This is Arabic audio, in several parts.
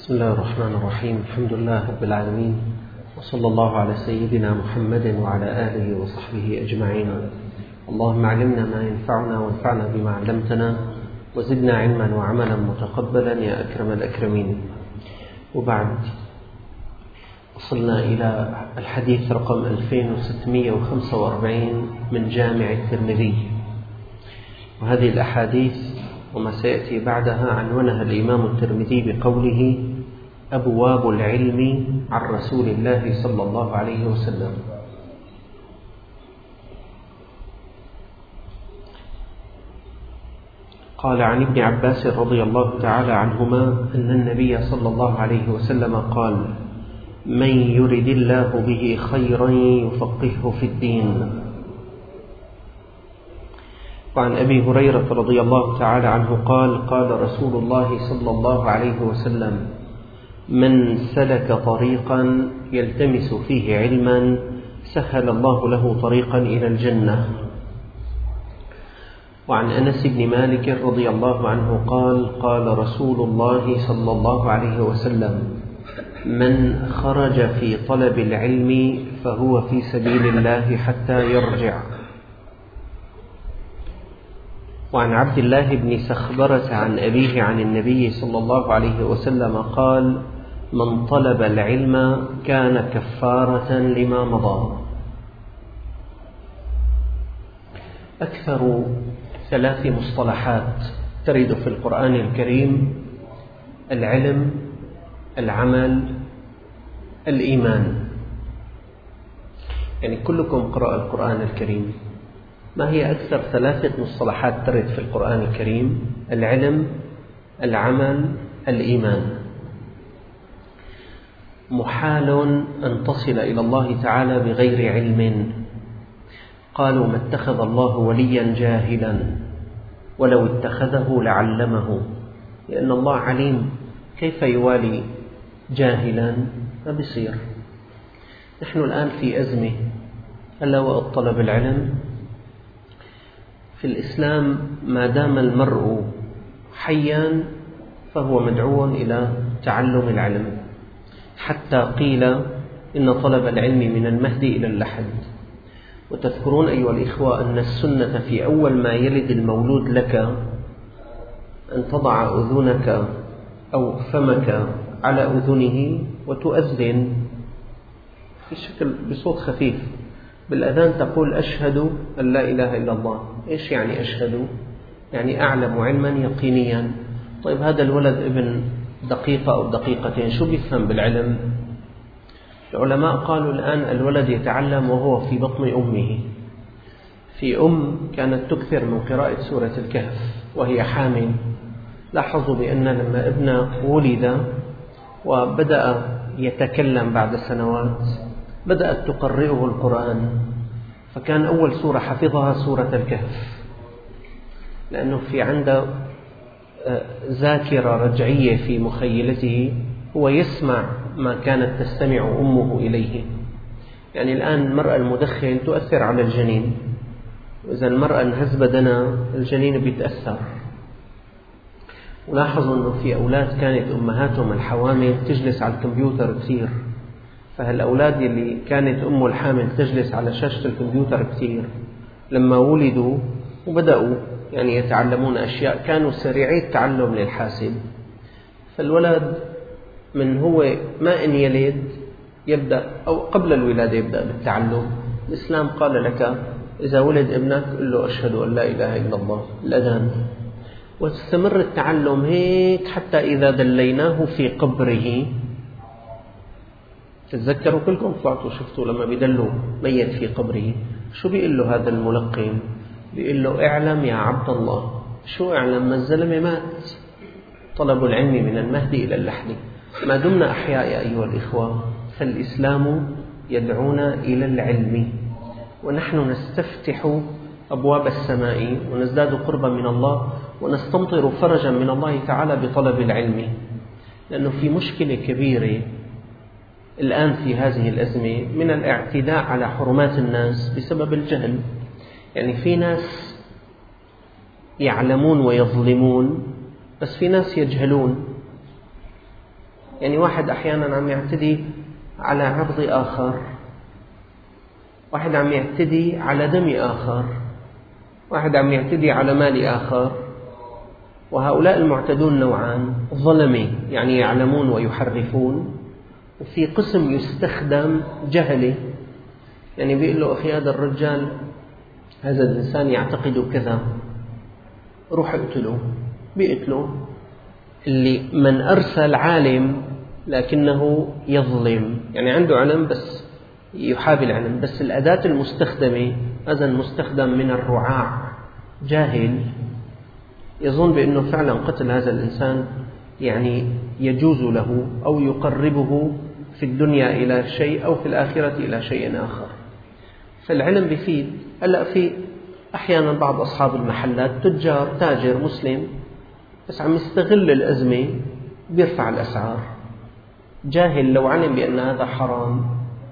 بسم الله الرحمن الرحيم. الحمد لله رب العالمين، وصلى الله على سيدنا محمد وعلى آله وصحبه أجمعين. اللهم علمنا ما ينفعنا وانفعنا بما علمتنا وزدنا علما وعملا متقبلا يا أكرم الأكرمين. وبعد، وصلنا إلى الحديث رقم 2645 من جامع الترمذي، وهذه الأحاديث وما سيأتي بعدها عنونها الإمام الترمذي بقوله: أبواب العلم عن رسول الله صلى الله عليه وسلم. قال عن ابن عباس رضي الله تعالى عنهما أن النبي صلى الله عليه وسلم قال: من يرد الله به خيرا يفقهه في الدين. وعن أبي هريرة رضي الله تعالى عنه قال: قال رسول الله صلى الله عليه وسلم: من سلك طريقا يلتمس فيه علما سهل الله له طريقا إلى الجنة. وعن أنس بن مالك رضي الله عنه قال: قال رسول الله صلى الله عليه وسلم: من خرج في طلب العلم فهو في سبيل الله حتى يرجع. وعن عبد الله بن سخبرة عن أبيه عن النبي صلى الله عليه وسلم قال: من طلب العلم كان كفارة لما مضى. أكثر 3 مصطلحات ترد في القرآن الكريم: العلم، العمل، الإيمان. يعني كلكم قرأ القرآن الكريم، ما هي أكثر 3 مصطلحات ترد في القرآن الكريم؟ العلم، العمل، الإيمان. محال أن تصل إلى الله تعالى بغير علم. قالوا: ما اتخذ الله وليا جاهلا، ولو اتخذه لعلمه. لأن الله عليم، كيف يوالي جاهلا؟ ما بيصير. نحن الآن في أزمة، ألا وهو طلب العلم. في الإسلام ما دام المرء حيا فهو مدعو إلى تعلم العلم، حتى قيل إن طلب العلم من المهد إلى اللحد. وتذكرون أيها الإخوة أن السنة في أول ما يلد المولود لك أن تضع أذنك أو فمك على أذنه وتؤذن بصوت خفيف. بالأذان تقول: أشهد أن لا إله إلا الله. إيش يعني أشهد؟ يعني أعلم علما يقينيا. طيب هذا الولد ابن دقيقة أو دقيقتين شو بيفهم بالعلم؟ العلماء قالوا الآن الولد يتعلم وهو في بطن أمه. في كانت تكثر من قراءة سورة الكهف وهي حامل. لاحظوا بأن لما ابنه ولد وبدأ يتكلم بعد سنوات بدأت تقرئه القرآن، فكان أول سورة حفظها سورة الكهف، لأنه في عنده ذاكرة رجعية في مخيلته، هو يسمع ما كانت تستمع أمه إليه. يعني الآن المرأة المدخن تؤثر على الجنين، وإذا المرأة انهز بدنها الجنين بيتأثر. ولاحظوا أنه في أولاد كانت أمهاتهم الحوامل تجلس على الكمبيوتر كثير، فهالأولاد اللي كانت أمه الحامل تجلس على شاشة الكمبيوتر كثير لما ولدوا وبدأوا يعني يتعلمون أشياء كانوا سريعي التعلم للحاسب. فالولد من هو ما إن يلد يبدأ أو قبل الولادة يبدأ بالتعلم. الإسلام قال لك إذا ولد ابنك قل له: أشهد أن لا إله إلا الله، الأذان. واستمر التعلم هيك حتى إذا دليناه في قبره. تتذكروا كلكم طلعتوا شفتوا لما بيدلوا ميت في قبره شو بيقول له هذا الملقن؟ بيقول له: اعلم يا عبد الله. شو اعلم؟ ما الزلمة مات. طلب العلم من المهد إلى اللحد. ما دمنا أحياء يا أيها الإخوة فالإسلام يدعونا إلى العلم، ونحن نستفتح أبواب السماء ونزداد قربا من الله ونستمطر فرجا من الله تعالى بطلب العلم. لأنه في مشكلة كبيرة الآن في هذه الأزمة من الاعتداء على حرمات الناس بسبب الجهل. يعني في ناس يعلمون ويظلمون، بس في ناس يجهلون. يعني واحد أحيانا عم يعتدي على عرض آخر، واحد عم يعتدي على دم آخر، واحد عم يعتدي على مال آخر. وهؤلاء المعتدون نوعان: ظلمة يعني يعلمون ويحرفون، وفي قسم يستخدم جهلة، يعني بيقول له أخي هذا الرجال هذا الإنسان يعتقد كذا، روح اقتله، بيقتله. اللي من أرسل عالم لكنه يظلم، يعني عنده علم بس يحابي العلم، بس الأداة المستخدمة هذا المستخدم من الرعاع جاهل يظن بأنه فعلا قتل هذا الإنسان يعني يجوز له أو يقربه في الدنيا إلى شيء أو في الآخرة إلى شيء آخر. فالعلم بيفيد. هلأ في أحيانا بعض أصحاب المحلات تاجر مسلم بس عم يستغل الأزمة بيرفع الأسعار، جاهل لو علم بأن هذا حرام،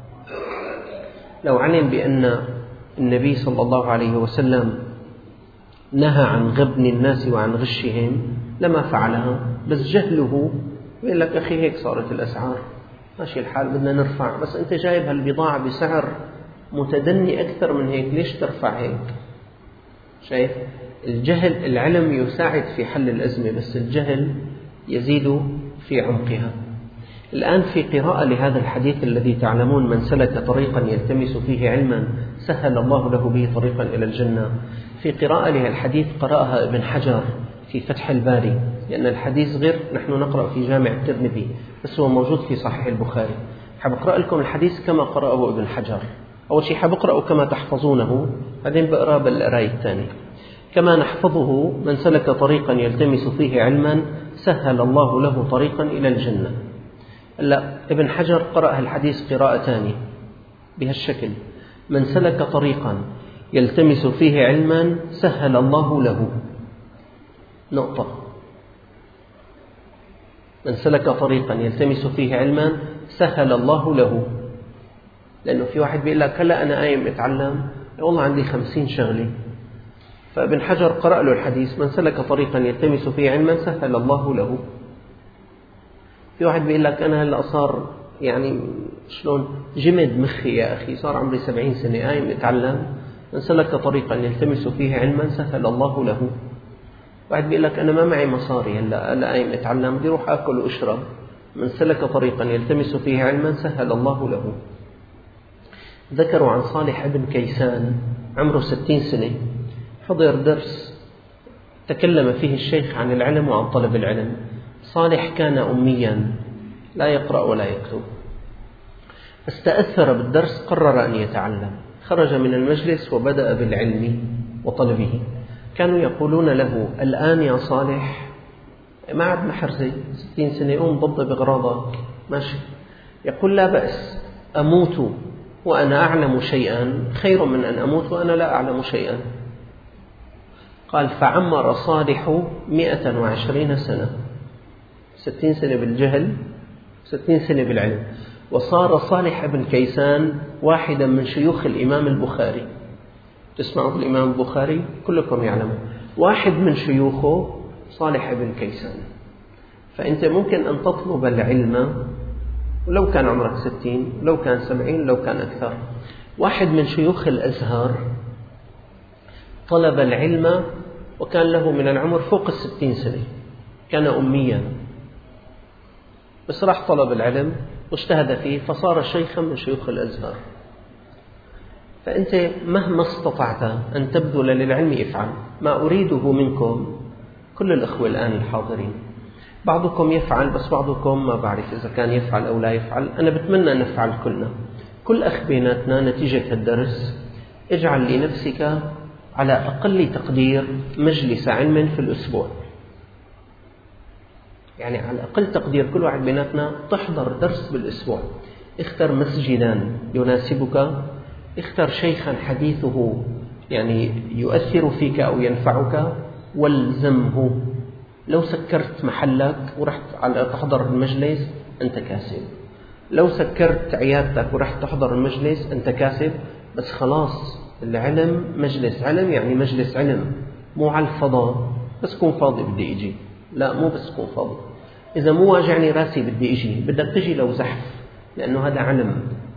لو علم بأن النبي صلى الله عليه وسلم نهى عن غبن الناس وعن غشهم لما فعلها، بس جهله بيقول لك أخي هيك صارت الأسعار ماشي الحال بدنا نرفع، بس أنت جايب هالبضاعة بسعر متدني أكثر من هيك، ليش ترفع هيك؟ شايف؟ الجهل، العلم يساعد في حل الأزمة بس الجهل يزيد في عمقها. الآن في قراءة لهذا الحديث الذي تعلمون: من سلك طريقا يلتمس فيه علما سهل الله له به طريقا إلى الجنة. في قراءة لها الحديث قرأها ابن حجر في فتح الباري، لأن الحديث غير نحن نقرأ في جامع الترمذي بس هو موجود في صحيح البخاري. حبقرأ لكم الحديث كما قرأه ابن حجر. أول شيء حبقرأه كما تحفظونه، بعدين بقرأ بالقراية الثانية. كما نحفظه: من سلك طريقا يلتمس فيه علما سهل الله له طريقا إلى الجنة. لا، ابن حجر قرأ الحديث قراءة ثانية بهالشكل: من سلك طريقا يلتمس فيه علما سهل الله له نقطة. من سلك طريقا يلتمس فيه علما سهل الله له. لأنه في واحد بيقول لك هلأ أنا قايم أتعلم والله عندي 50 شغلة، فابن حجر قرأ له الحديث: من سلك طريقا يلتمس فيه علما سهل الله له. في واحد بيقول لك أنا هلأ صار يعني شلون جمد مخي يا أخي، صار عمري 70 سنة قايم أتعلم، من سلك طريقا يلتمس فيه علما سهل الله له. واحد بيقول لك أنا ما معي مصاري هلأ قايم أتعلم، بدي أروح أكل وأشرب، من سلك طريقا يلتمس فيه علما سهل الله له. ذكروا عن صالح ابن كيسان عمره 60 سنة، حضر درس تكلم فيه الشيخ عن العلم وعن طلب العلم. صالح كان أميا لا يقرأ ولا يكتب، استأثر بالدرس، قرر أن يتعلم، خرج من المجلس وبدأ بالعلم وطلبه. كانوا يقولون له: الآن يا صالح ما عاد محرزة 60 سنة، قوم ضب بغراضك ماشي. يقول: لا بأس، أموت وأنا أعلم شيئا خير من أن أموت وأنا لا أعلم شيئا. قال: فعمر صالح 120 سنة، 60 سنة بالجهل 60 سنة بالعلم. وصار صالح بن كيسان واحدا من شيوخ الإمام البخاري. تسمعوا بالإمام البخاري كلكم يعلمون، واحد من شيوخه صالح بن كيسان. فأنت ممكن أن تطلب العلم ولو كان عمرك 60، لو كان 70، لو كان أكثر. واحد من شيوخ الأزهر طلب العلم وكان له من العمر فوق 60 سنة، كان أميا بس راح طلب العلم واجتهد فيه فصار شيخا من شيوخ الأزهر. فأنت مهما استطعت أن تبذل للعلم افعل. ما أريده منكم كل الأخوة الآن الحاضرين، بعضكم يفعل بس بعضكم ما بعرف إذا كان يفعل أو لا يفعل. أنا بتمنى أن نفعل كلنا. كل أخ بيناتنا نتيجة الدرس اجعل لنفسك على أقل تقدير مجلس علم في الأسبوع، يعني على أقل تقدير كل واحد بيناتنا تحضر درس بالأسبوع. اختر مسجدا يناسبك، اختر شيخا حديثه يعني يؤثر فيك أو ينفعك والزمه. لو سكرت محلك ورحت على تحضر المجلس أنت كاسب، لو سكرت عيادتك ورحت تحضر المجلس أنت كاسب. بس خلاص العلم مجلس علم، يعني مجلس علم، مو على الفضاء بس كون فاضي بدي إجي، لا مو بس كون فاضي. إذا مو واجعني راسي بدي إجي، بدك تجي لو زحف، لأنه هذا علم.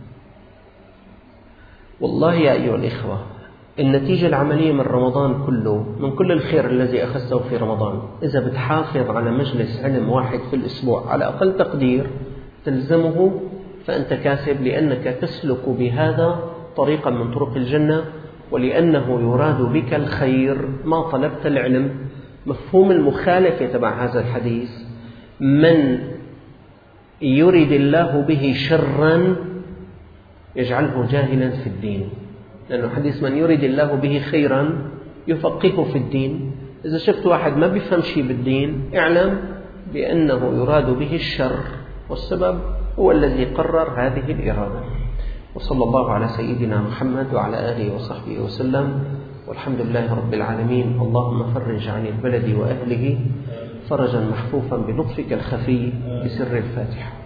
والله يا أيها الإخوة، النتيجة العملية من رمضان كله، من كل الخير الذي أخذته في رمضان، إذا بتحافظ على مجلس علم واحد في الأسبوع على أقل تقدير تلزمه، فأنت كاسب، لأنك تسلك بهذا طريقا من طرق الجنة، ولأنه يراد بك الخير، ما طلبت العلم. مفهوم المخالفة تبع هذا الحديث: من يريد الله به شرا يجعله جاهلا في الدين، لأنه حديث من يريد الله به خيرا يفقهه في الدين. إذا شفت واحد ما بيفهم شيء بالدين، اعلم بأنه يراد به الشر، والسبب هو الذي قرر هذه الإرادة. وصلى الله على سيدنا محمد وعلى آله وصحبه وسلم، والحمد لله رب العالمين. اللهم فرج عن البلد وأهله فرجا محفوفا بلطفك الخفي، بسر الفاتحة.